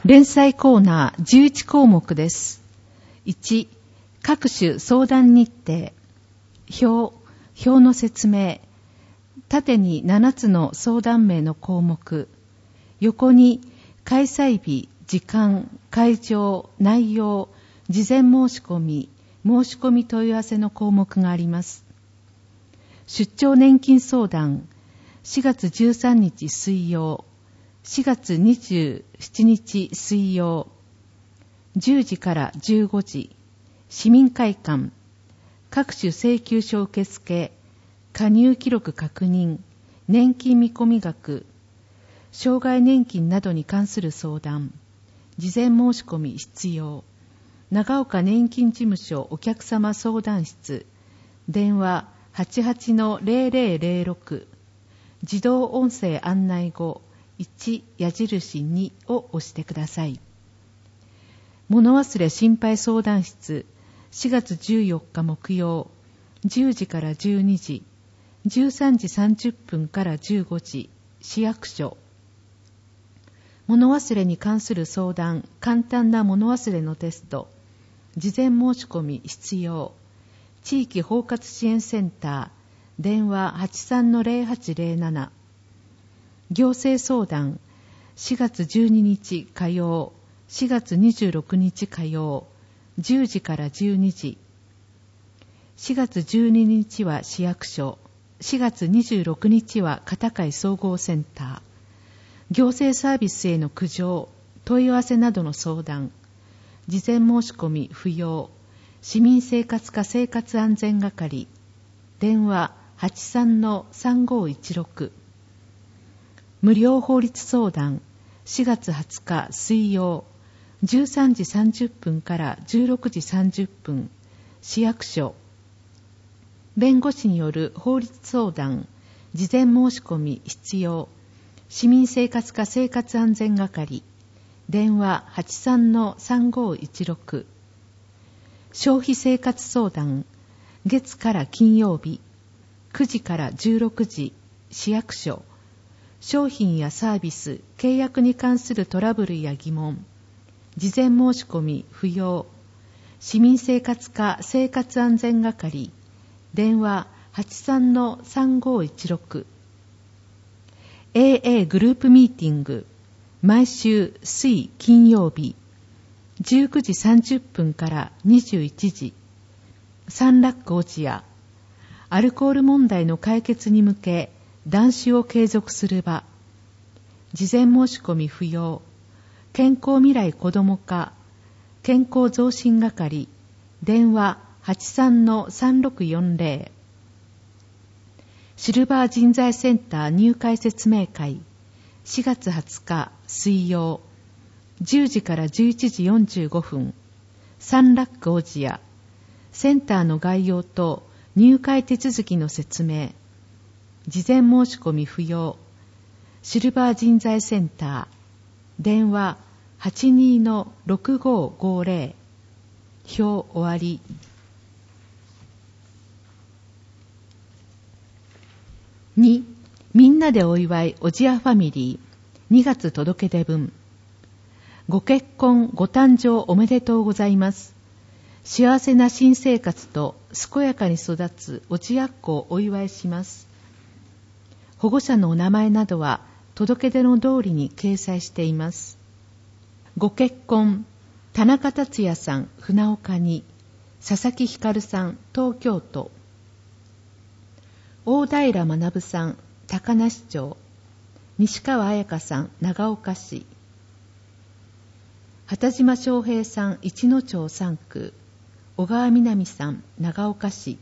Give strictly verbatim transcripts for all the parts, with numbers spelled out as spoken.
連載コーナーじゅういち項目です。いち、各種相談日程。表、表の説明。縦にななつの相談名の項目。横に開催日、時間、会場、内容、事前申し込み、申し込み問い合わせの項目があります。出張年金相談、しがつじゅうさんにち水曜、しがつにじゅうしちにち水曜、じゅうじからじゅうごじ、市民会館、各種請求書受付、加入記録確認、年金見込み額、障害年金などに関する相談、事前申し込み必要、長岡年金事務所お客様相談室、電話 はちはちのゼロゼロゼロろく、自動音声案内後いち矢印にを押してください。物忘れ心配相談室、しがつじゅうよっか木曜、じゅうじからじゅうにじ、じゅうさんじさんじゅっぷんからじゅうごじ、市役所。物忘れに関する相談、簡単な物忘れのテスト、事前申し込み必要、地域包括支援センター、電話 はちさんのゼロはちゼロなな、行政相談、しがつじゅうににち火曜、しがつにじゅうろくにち火曜、じゅうじからじゅうにじ、しがつじゅうににちは市役所、しがつにじゅうろくにちは片貝総合センター、行政サービスへの苦情、問い合わせなどの相談、事前申し込み不要、市民生活課生活安全係、電話 はちさんのさんごいちろく、無料法律相談、しがつはつか水曜、じゅうさんじさんじゅっぷんからじゅうろくじさんじゅっぷん、市役所。弁護士による法律相談、事前申し込み必要、市民生活課生活安全係、電話 はちさんのさんごいちろく、消費生活相談、月から金曜日、くじからじゅうろくじ、市役所。商品やサービス、契約に関するトラブルや疑問、事前申し込み不要、市民生活課生活安全係、電話 はちさんのさんごいちろく、エーエー グループミーティング、毎週水金曜日、じゅうくじさんじゅっぷんからにじゅういちじ、サンラック落合、アルコール問題の解決に向け、断酒を継続する場、事前申し込み不要、健康未来子ども課、健康増進係、電話 はちさんのさんろくよんゼロ、シルバー人材センター入会説明会、しがつはつか水曜、じゅうじからじゅういちじよんじゅうごふん、サンラック小千谷、センターの概要と入会手続きの説明、事前申し込み不要、シルバー人材センター、電話 はちにのろくごごゼロ、表終わり。に、みんなでお祝いおじやファミリー、にがつ届け出文。ご結婚、ご誕生おめでとうございます。幸せな新生活と健やかに育つおじやっ子をお祝いします。保護者のお名前などは届け出の通りに掲載しています。ご結婚、田中達也さん、船岡に、佐々木ひかるさん、東京都。大平学さん、高梨町。西川彩香さん、長岡市。畑島翔平さん、一野町さんく。小川みなみさん、長岡市。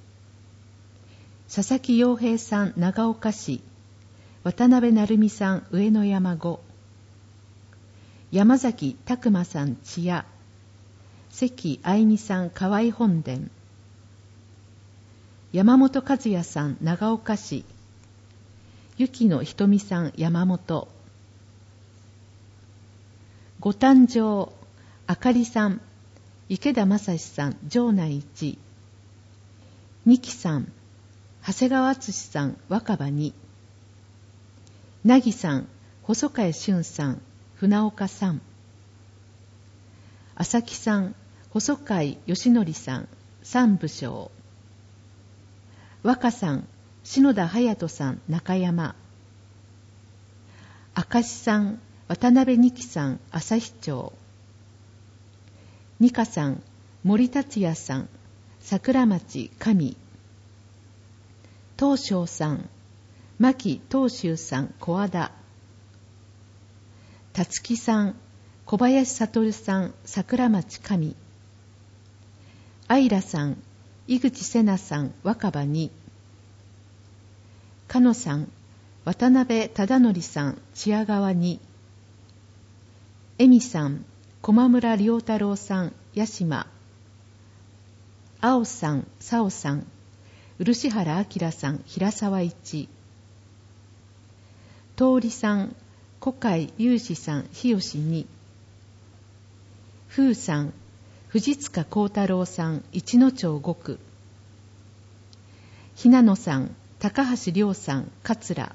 佐々木陽平さん、長岡市。渡辺成美さん、上野山ご。山崎拓馬さん、千谷。関愛美さん、河合本殿。山本和也さん、長岡市。雪野ひとみさん、山本。ご誕生、あかりさん、池田正史さん、城内一。二木さん、長谷川敦さん、若葉に。なぎさん、細貝俊さん、船岡さん。 浅木さん、細貝義則さん、三部将。若さん、篠田隼人さん、中山。明石さん、渡辺二木さん、旭町。二香さん、森達也さん、桜町上。東照さん、牧東秀さん、小和田。辰木さん、小林悟さん、桜町上。愛良さん、井口瀬奈さん、若葉に。かのさん、渡辺忠則さん、千谷川に。恵美さん、駒村良太郎さん、八島。青さん、佐尾さん、漆原明さん、平沢一。通りさん、小海雄二さん、日吉に。風さん、藤塚幸太郎さん、一野町五区。ひなのさん、高橋亮さん、桂。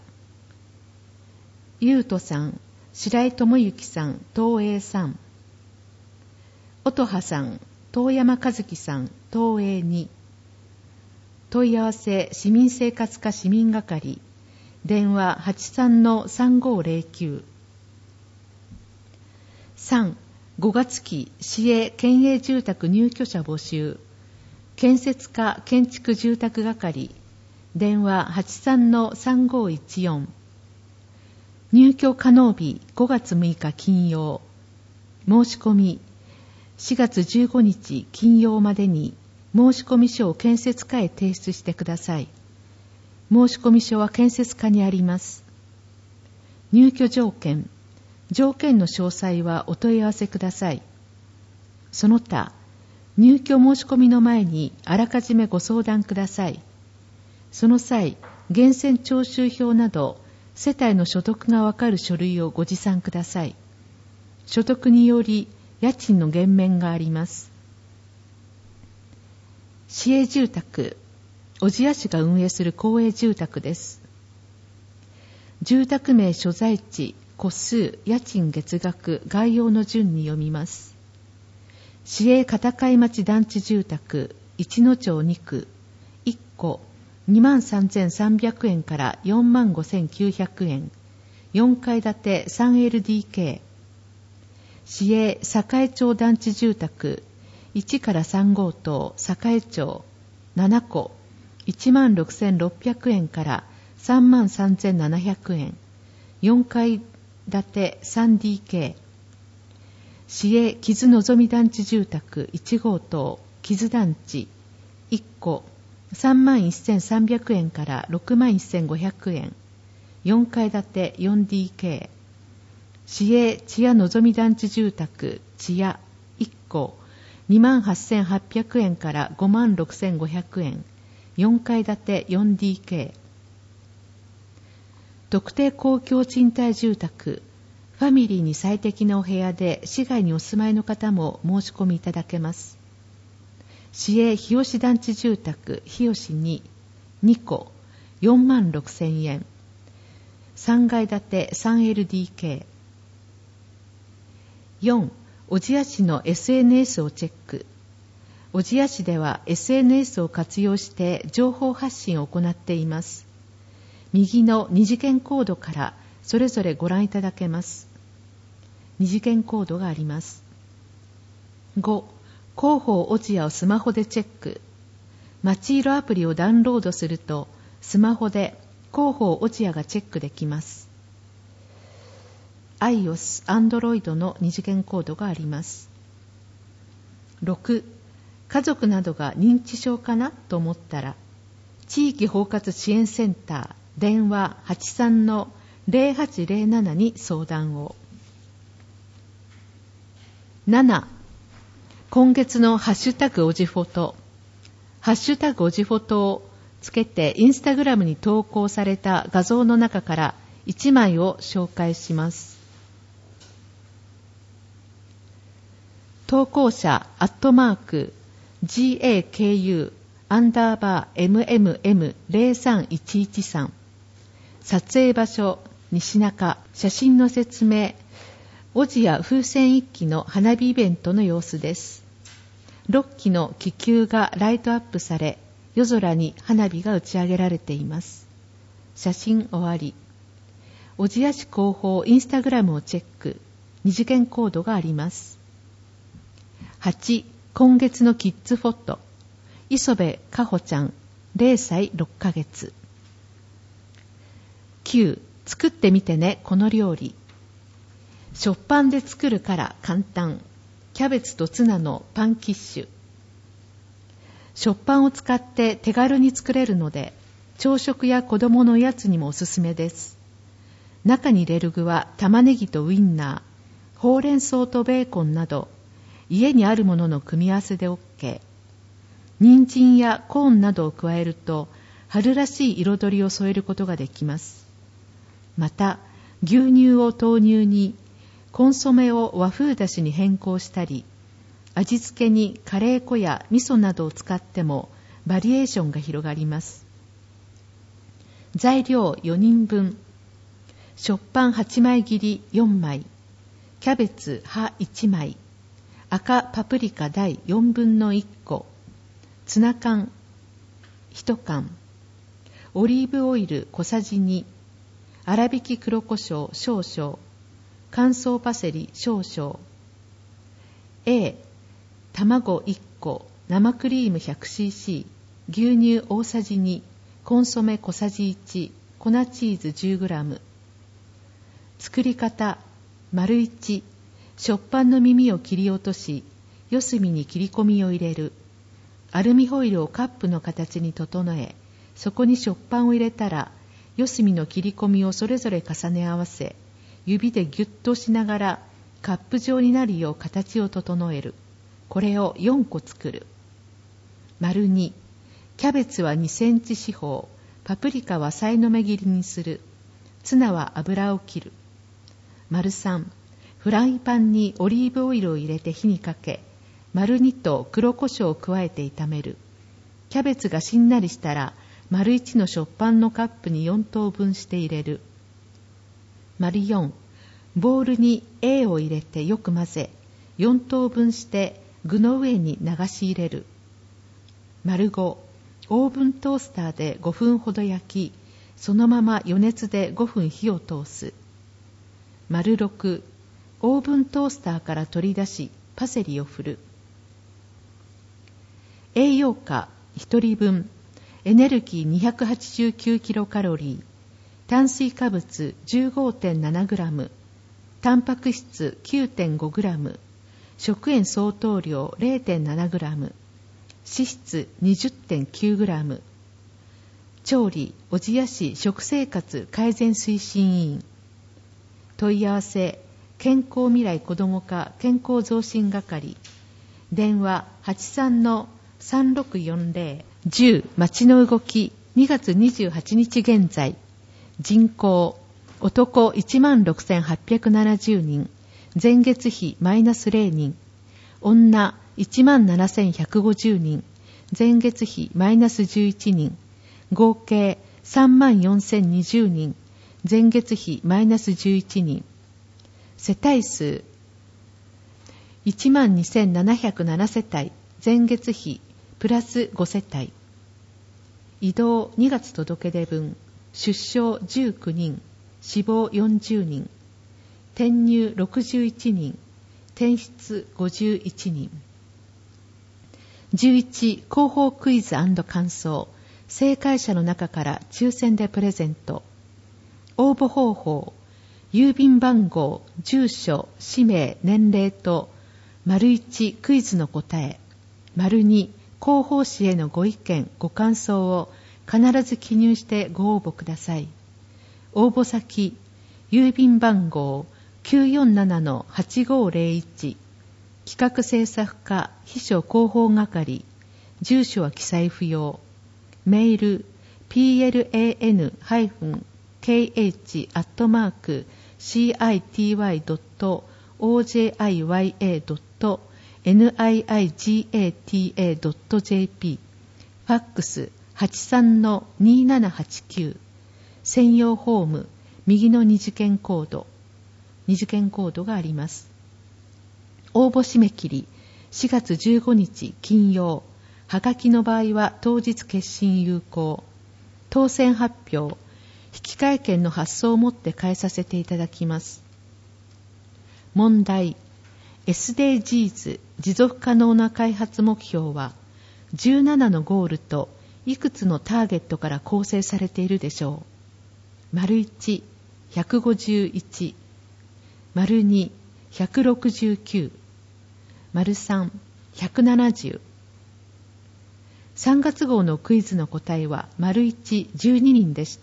優斗さん、白井智之さん、東映さん。音羽さん、遠山和樹さん、東映に。問い合わせ市民生活課市民係、電話 はちさんのさんごーぜろきゅう。さん、ごがつ期市営県営住宅入居者募集、建設課建築住宅係、電話 はちさんのさんごーいちよん。入居可能日ごがつむいか金曜。申し込みしがつじゅうごにち金曜までに申し込み書を建設課へ提出してください。申し込み書は建設課にあります。入居条件、条件の詳細はお問い合わせください。その他、入居申し込みの前にあらかじめご相談ください。その際、源泉徴収票など世帯の所得がわかる書類をご持参ください。所得により家賃の減免があります。市営住宅、小千谷市が運営する公営住宅です。住宅名、所在地、戸数、家賃、月額、概要の順に読みます。市営片貝町団地住宅、一野町に区、いっこ、にまんさんぜんさんびゃくえんからよんまんごせんきゅうひゃくえん、よんかい建て スリーエルディーケー。市営栄町団地住宅、いちからさん号棟、栄町、ななこ、いちまんろくせんろっぴゃくえんからさんまんさんぜんななひゃくえん、よんかい建て スリーディーケー。市営木津のぞみ団地住宅いち号棟、木津団地、いっこ、さんまんせんさんびゃくえんからろくまんせんごひゃくえん、よんかい建て よんディーケー。市営千谷のぞみ団地住宅千谷いっこ、にまんはっせんはっぴゃくえんからごまんろくせんごひゃくえん、よんかい建て よんディーケー。特定公共賃貸住宅、ファミリーに最適なお部屋で市外にお住まいの方も申し込みいただけます。市営日吉団地住宅日吉ににこ、よんまんろくせんえん、さんがい建て スリーエルディーケー。よん、小千谷市の エスエヌエス をチェック。小千谷市では エスエヌエス を活用して情報発信を行っています。右の二次元コードからそれぞれご覧いただけます。二次元コードがあります。ご、広報小千谷をスマホでチェック。まちいろアプリをダウンロードすると、スマホで広報小千谷がチェックできます。iOS、Android の二次元コードがあります。ろく、家族などが認知症かなと思ったら、地域包括支援センター、電話 はちさんのぜろはちぜろなな に相談を。なな、今月のハッシュタグおじフォト、ハッシュタグおじフォトをつけてインスタグラムに投稿された画像の中からいちまいを紹介します。投稿者アットマーク ジェーケーユー アンダーバー エムエムエムゼロさんいちいちさん、撮影場所西中、写真の説明小千谷風船一揆の花火イベントの様子です。ろっきの気球がライトアップされ、夜空に花火が打ち上げられています。写真終わり。小千谷市広報インスタグラムをチェック。二次元コードがあります。はち、今月のキッズフォト。磯部かほちゃん、れいさいろっかげつ。きゅう、作ってみてね、この料理。食パンで作るから簡単。キャベツとツナのパンキッシュ。食パンを使って手軽に作れるので、朝食や子供のおやつにもおすすめです。中に入れる具は玉ねぎとウインナー、ほうれん草とベーコンなど、家にあるものの組み合わせで OK。人参やコーンなどを加えると、春らしい彩りを添えることができます。また、牛乳を豆乳に、コンソメを和風だしに変更したり、味付けにカレー粉や味噌などを使ってもバリエーションが広がります。材料よにんぶん。食パンはちまい切りよんまい、キャベツ葉いちまい、赤パプリカ大よんぶんのいっこ、ツナ缶いちかん、オリーブオイル小さじに、粗挽き黒胡椒少々、乾燥パセリ少々。 A、卵いっこ、生クリーム ひゃくシーシー、牛乳大さじに、コンソメ小さじいち、粉チーズ じゅうグラム。 作り方。丸いち、食パンの耳を切り落とし、四隅に切り込みを入れる。アルミホイルをカップの形に整え、そこに食パンを入れたら、四隅の切り込みをそれぞれ重ね合わせ、指でギュッとしながらカップ状になるよう形を整える。これをよんこ作る。丸に、キャベツはにセンチ四方、パプリカはさいの目切りにする。ツナは油を切る。丸さん、フライパンにオリーブオイルを入れて火にかけ、丸にと黒胡椒を加えて炒める。キャベツがしんなりしたら、丸いちの食パンのカップによんとうぶんして入れる。丸よん、ボウルに A を入れてよく混ぜ、よんとうぶんして具の上に流し入れる。丸ご、オーブントースターでごふんほど焼き、そのまま余熱でごふん火を通す。丸ろく、オーブントースターから取り出し、パセリを振る。栄養価ひとりぶん、エネルギー にひゃくはちじゅうきゅうキロカロリー、炭水化物 じゅうごてんななグラム、タンパク質 きゅうてんごグラム、食塩相当量 れいてんななグラム、脂質 にじゅってんきゅうグラム。調理、小千谷市食生活改善推進委員。問い合わせ、健康未来子ども課健康増進係。電話 はちさんのさんろくよんぜろ じゅう。町の動きにがつにじゅうはちにち現在。人口、男 いちまんろくせんはっぴゃくななじゅうにん、前月比マイナスゼロにん。女 いちまんななせんひゃくごじゅうにん、前月比マイナスじゅういちにん。合計 さんまんよんせんにじゅうにん、前月比マイナスじゅういちにん。世帯数 いちまんにせんななひゃくななせたい、前月比プラスごせたい。移動にがつ届け出分、出生じゅうきゅうにん、死亡よんじゅうにん、転入ろくじゅういちにん、転出ごじゅういちにん。じゅういち、広報クイズ&感想。正解者の中から抽選でプレゼント。応募方法、郵便番号、住所、氏名、年齢と、丸いちクイズの答え、丸に広報誌へのご意見、ご感想を必ず記入してご応募ください。応募先、郵便番号 きゅうよんななのはちごーぜろいち、企画制作課秘書広報係、住所は記載不要。メール ピーエルエーエヌケーエイチ アットマーク シーアイティーワイ ドット オージェーアイワイエー ドット ニガタ ドット ジェーピー。 ファックス はちさんのにーななはちきゅう、専用ホーム右の二次元コード。 二次元コードがあります。応募締め切りしがつじゅうごにち金曜。はがきの場合は当日決心有効。当選発表、引換券の発送をもって返させていただきます。問題。エスディージーズ 持続可能な開発目標はじゅうななのゴールといくつのターゲットから構成されているでしょう。丸いち、ひゃくごじゅういち、丸に、ひゃくろくじゅうきゅう、丸さん、ひゃくななじゅう。さんがつ号のクイズの答えは丸いち、じゅうににんでした。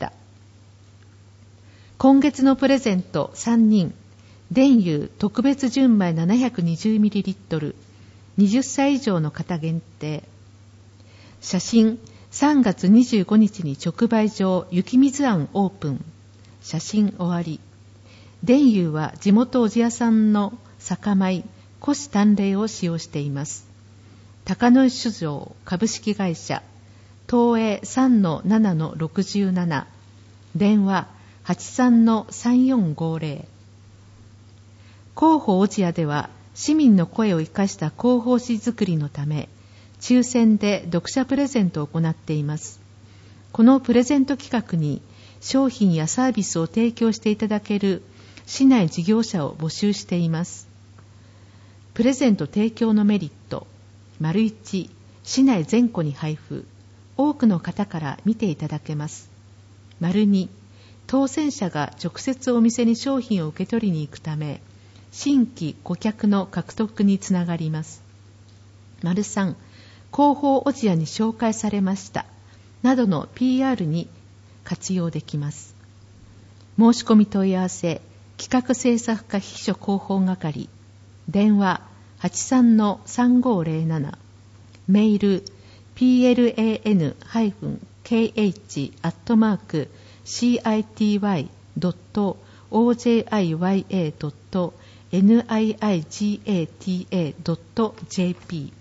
今月のプレゼントさんにん、電油特別純米 ななひゃくにじゅうミリリットル、はたち以上の方限定。写真、さんがつにじゅうごにちに直売所雪水庵オープン。写真終わり。電油は地元小千谷産の酒米、古紙淡麗を使用しています。高野井酒造株式会社、東映 さんのななのろくじゅうなな、電話 はちさんのさんよんごぜろ。広報小千谷では市民の声を生かした広報誌作りのため、抽選で読者プレゼントを行っています。このプレゼント企画に商品やサービスを提供していただける市内事業者を募集しています。プレゼント提供のメリット。丸いち、市内全戸に配布。多くの方から見ていただけます。丸に、当選者が直接お店に商品を受け取りに行くため、新規顧客の獲得につながります。丸さん、広報小千谷に紹介されましたなどの ピーアール に活用できます。申し込み問い合わせ、企画制作課秘書広報係、電話 はちさんのさんごぜろなな、メール ピーエルエーエヌケーエイチ アットマーク シーアイティーワイ ドット オージェーアイワイエー ドット ニガタ ドット ジェーピー。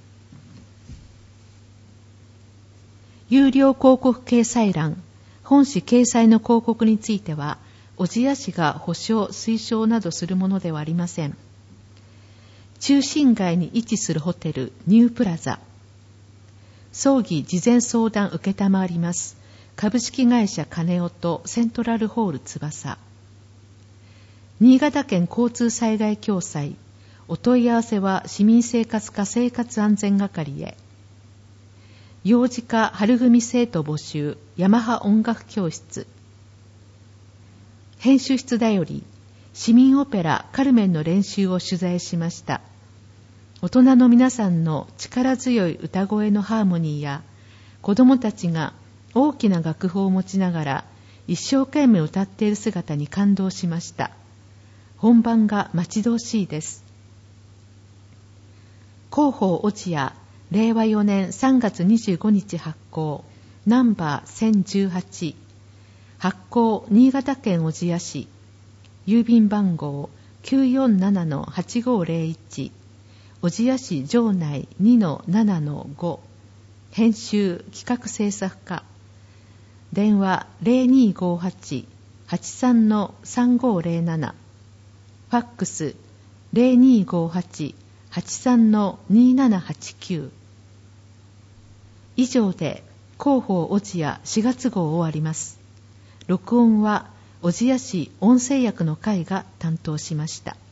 有料広告掲載欄、本誌掲載の広告については、小千谷市が保証・推奨などするものではありません。中心街に位置するホテルニュープラザ。葬儀事前相談受けたまわります。株式会社金夫とセントラルホール翼。新潟県交通災害共済。お問い合わせは市民生活課生活安全係へ。幼児科春組生徒募集、ヤマハ音楽教室。編集室だより、市民オペラカルメンの練習を取材しました。大人の皆さんの力強い歌声のハーモニーや、子どもたちが大きな楽譜を持ちながら一生懸命歌っている姿に感動しました。本番が待ち遠しいです。広報落谷、れいわよねんさんがつにじゅうごにち発行、ナンバーせんじゅうはち、発行新潟県小千谷市、郵便番号 きゅうよんななのはちごぜろいち、小千谷市城内 にのななのご、編集企画制作課、電話 ゼロにーごはち はちさんのさんごぜろなな、ファックス ゼロにーごはち はちさんのにななはちきゅう。以上で広報落谷しがつ号終わります。録音は小千谷市音声役の会が担当しました。